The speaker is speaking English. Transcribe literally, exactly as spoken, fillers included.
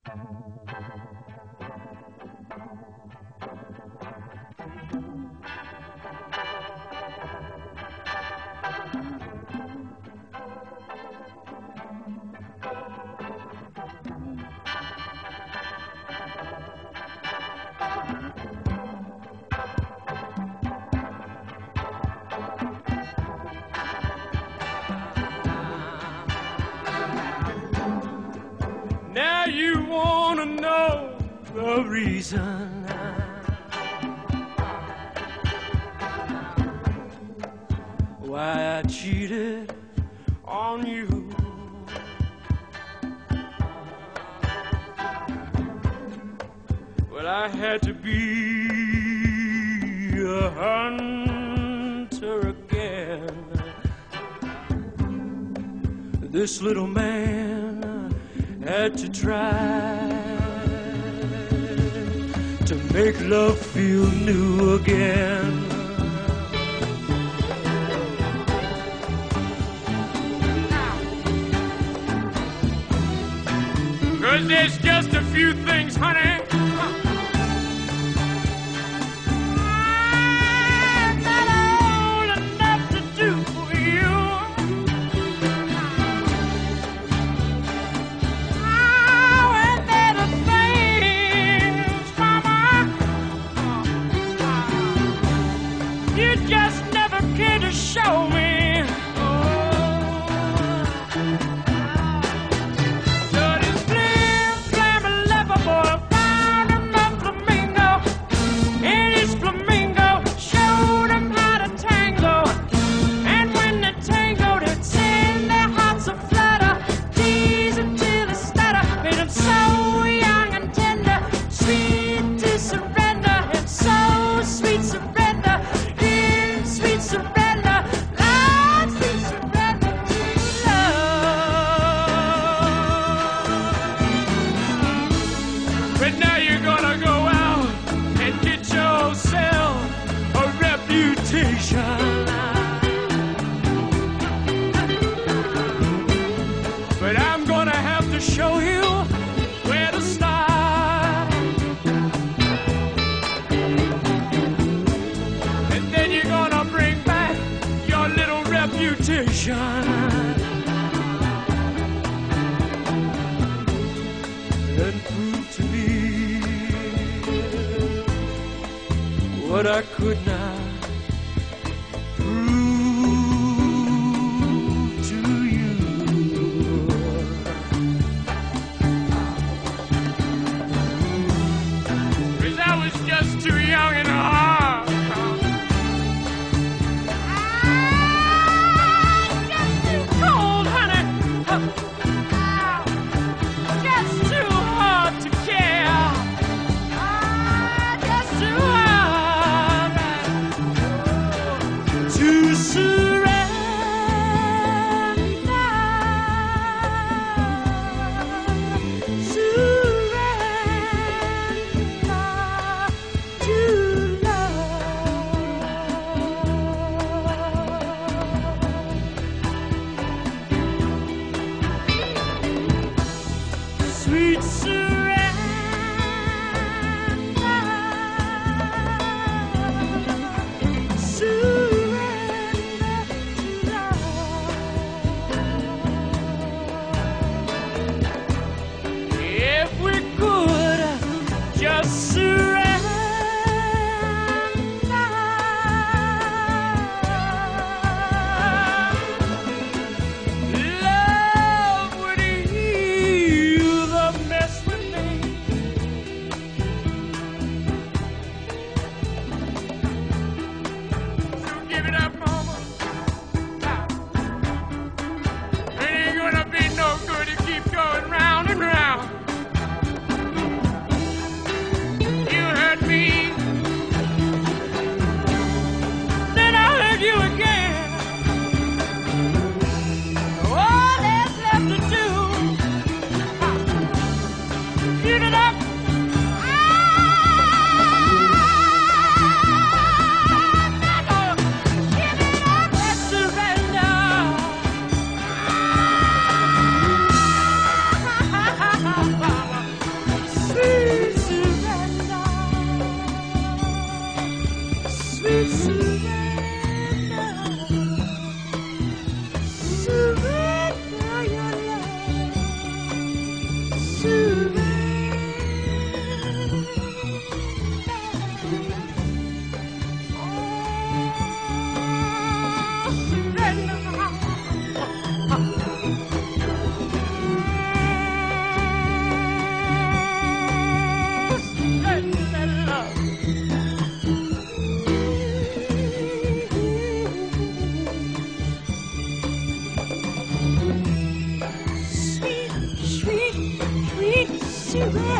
Now you wanna know the reason why I cheated on you. Well, I had to be a hunter again. This little man had to try to make love feel new again. 'Cause there's just a few things, honey, I'm not old enough to do for you. Oh, and there are things, mama, you just never care to show me. But now you're gonna go out and get yourself a reputation. But I'm gonna have to show you where to start. And then you're gonna bring back your little reputation. And prove to me what I could not prove to you. 'Cause I was just too young and hard. I'm just too cold, honey. Just too hard to care. Just too hard to surrender. Surrender to baby.